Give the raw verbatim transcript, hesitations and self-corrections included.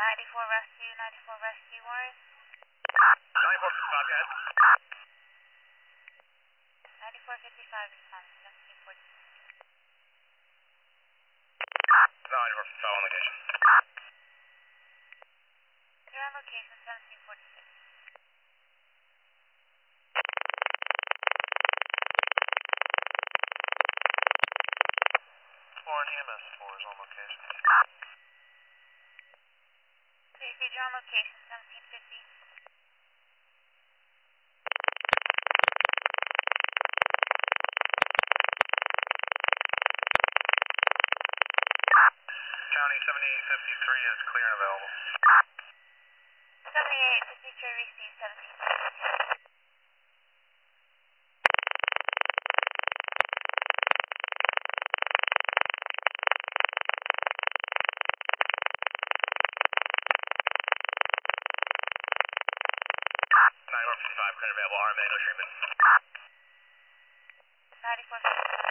ninety-four rescue, ninety-four rescue, Warren. ninety-four fifty-five, go ahead. ninety-four fifty-five, response, seventeen forty. ninety-four fifty-five on location. You're on location, seventeen forty-six. Warren, E M S four is on location. Please read your on location, seventeen fifty. County seventy-eight fifty-three is clear and available. seventy-eight fifty-three received, seventeen fifty-two. ninety-four fifty-five, clear and available. R M A, no treatment. ninety-four fifty-five.